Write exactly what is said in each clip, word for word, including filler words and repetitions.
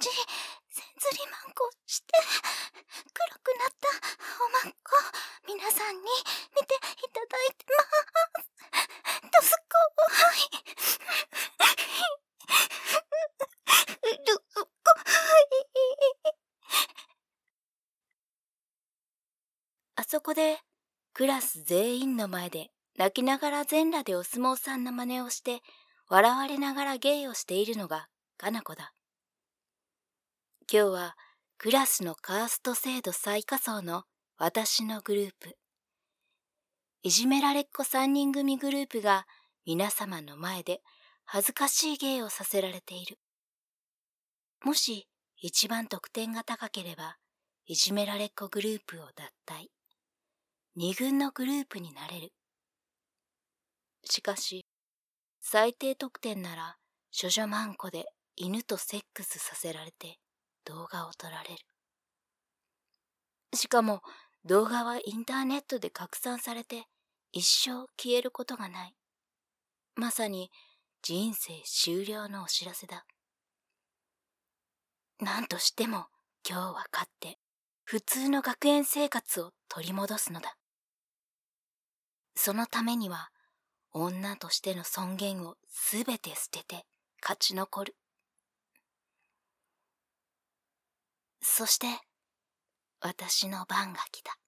ちせんずりまんこして黒くなったおまんこ、皆さんに見ていただいてます。どすこい。どすこい。あそこでクラス全員の前で泣きながら全裸でお相撲さんの真似をして笑われながら芸をしているのがかなこだ。今日はクラスのカースト制度最下層の私のグループ、いじめられっ子さんにん組グループが皆様の前で恥ずかしい芸をさせられている。もし一番得点が高ければいじめられっ子グループを脱退、二軍のグループになれる。しかし最低得点なら処女マンコで犬とセックスさせられて動画を撮られる。しかも動画はインターネットで拡散されて一生消えることがない。まさに人生終了のお知らせだ。なんとしても今日は勝って普通の学園生活を取り戻すのだ。そのためには女としての尊厳をすべて捨てて勝ち残る。そして私の番が来た。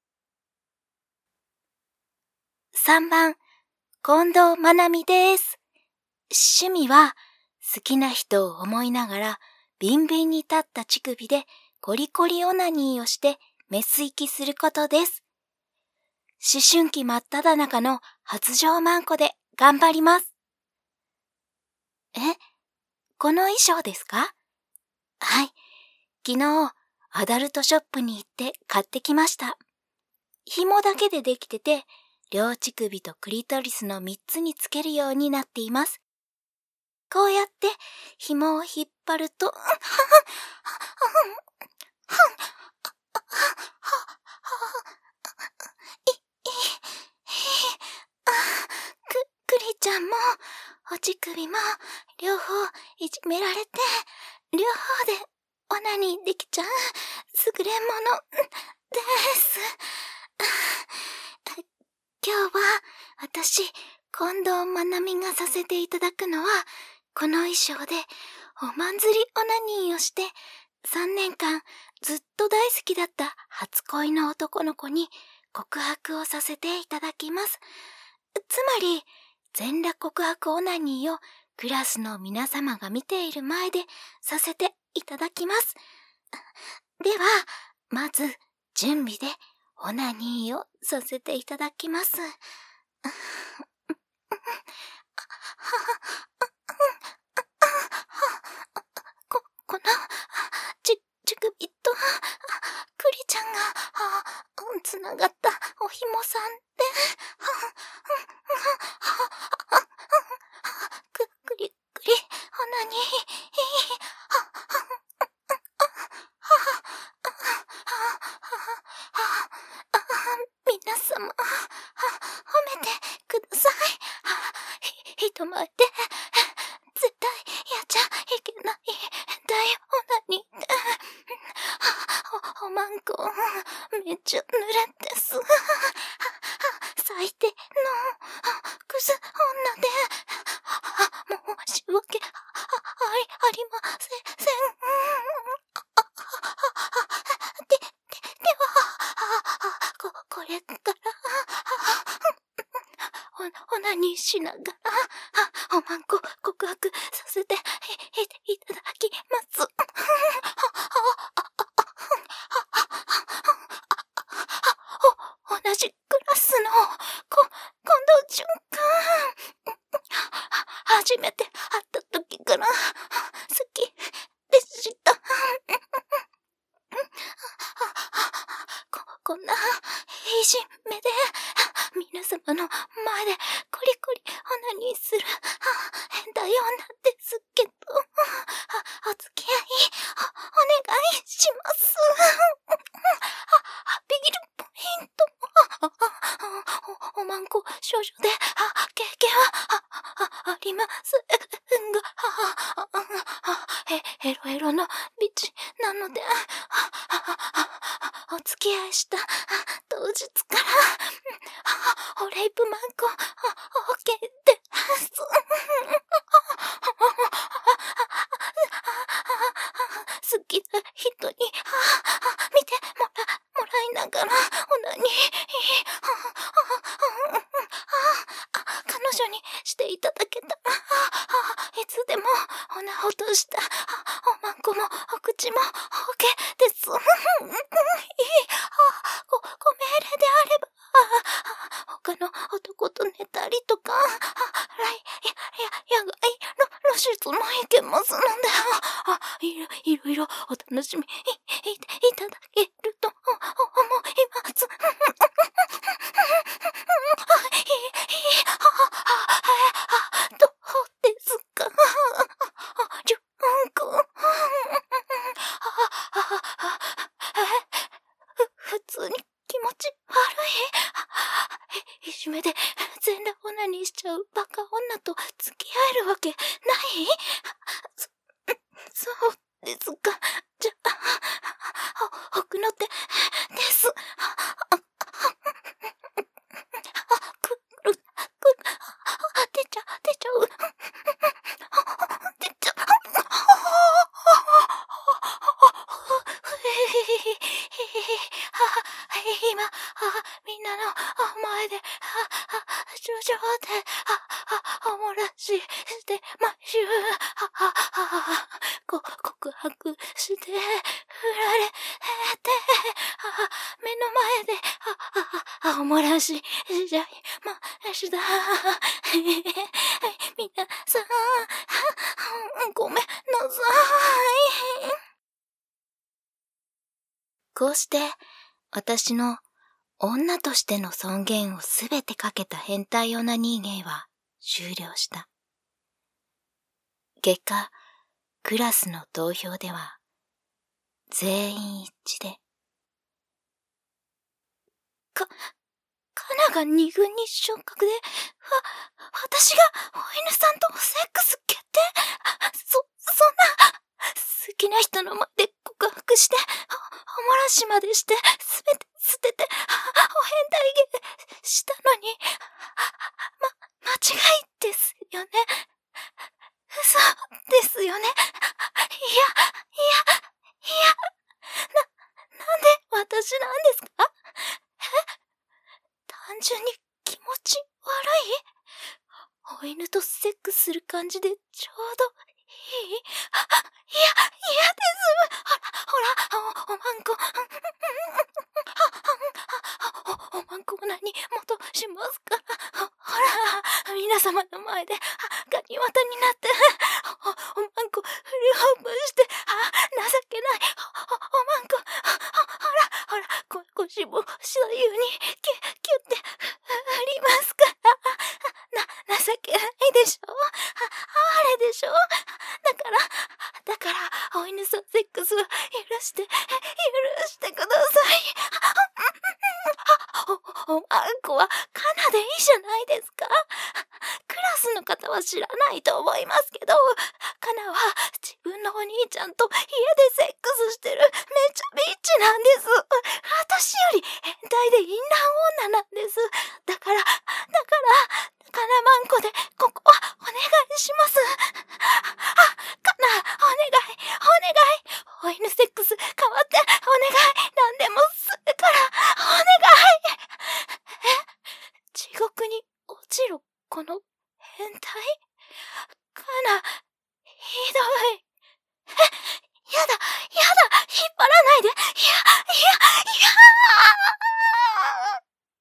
さんばん、近藤まなみです。趣味は好きな人を思いながらビンビンに立った乳首でコリコリオナニーをしてメス息することです。思春期真っ只中の発情マンコで頑張ります。え、この衣装ですか？はい、昨日アダルトショップに行って買ってきました。紐だけでできてて、両乳首とクリトリスのみっつにつけるようになっています。こうやって紐を引っ張ると、く、クリちゃんもお乳首も両方いじめられて、両方でオナニーできちゃう優れものです。今日は私、近藤まなみがさせていただくのは、この衣装でおまんずりオナニーをしてさんねんかんずっと大好きだった初恋の男の子に告白をさせていただきます。つまり全裸告白オナニーをクラスの皆様が見ている前でさせていただきます。ではまず準備でオナニーをさせていただきます。こ、この、ち、乳首と、クリちゃんが、つながったおひもさんで、く、くり、くり、オナニー、皆様、褒めてください。人前で、絶対やっちゃいけない大オナニーで、お、おまんこ、めっちゃ濡れです。最低のクズ女で、申し訳あり、ありません。で、で、では、こ、これから、オナニーしながら、おまんこ告白させてい、い、いただきます。お、同じクラスの、こ、近藤淳くん。初めて会った時から好きでした。こ、こんないじめで、皆様の前でコリコリオナニーする変態女ですけど、お付き合いお、お願いします。アピールポイントお、おまんこ少女で経験はありませんが、 へ、ヘロヘロのビチなので、お付き合いした当日から、おレイプマンコ、オーケーです。好きな人に見てもら、もらいながらオナニー、彼女にしていただけたら、いつでもオナホとしたおまんこもお口も オーケー です。ご、ご命令であれば、他の男と寝たりとか、来、や、や、野外露出もいけますので、あ、いろ、いろいろお楽しみい、い、いただけると思います。どうですか、ジュン君。普通に気持ち悪い。いじめで全裸オナニーしちゃうバカ女と付き合えるわけない？そ、そうですか。じゃあ、奥の手です。くる、くる、出ちゃ、出ちゃう。出ちゃう。今、みんなの前で、徐々で、おもらししてましゅ。こ、告白して、振られて、目の前で、おもらししちゃいました。みなさん、ごめんなさい。こうして、私の女としての尊厳をすべてかけた変態オナニー芸は終了した。結果、クラスの投票では、全員一致で、か、カナが二軍に昇格で、わ、私がお犬さんとセックス決定？そ、そんな、好きな人の前で告白して、おもらしまでして、すべて捨てて、お変態芸したのに、ま、間違いですよね。嘘ですよね。いや、いや、いや、な、なんで私なんですか？え？単純に気持ち悪い？お犬とセックスする感じでちょうどいい？いや、嫌です。ほら、ほら、お、おまんこ。お、おまんこ何元しますから。ほら、皆様の前で、ガニ股になって、お、おまんこフルオープンして、あ、情けない、お、おまんこ、ほら、ほら、こ、腰も左右に、キュッ、キュッて、振りますから。な、情けないでしょ？あ、あれでしょ？だから、だから、お犬さんセックスを許して、許してください。お、おまんこはカナでいいじゃないですか。クラスの方は知らないと思いますけど、カナは自分のお兄ちゃんと家でセックスしてるめちゃビッチなんです。私より変態で淫乱女なんです。だから、だから、カナマンコでここはお願いします。あ、カナ、お願い、お願い。お犬セックス代わってお願い。何でもするから、お願い。え？地獄に落ちろ、この変態？カナ、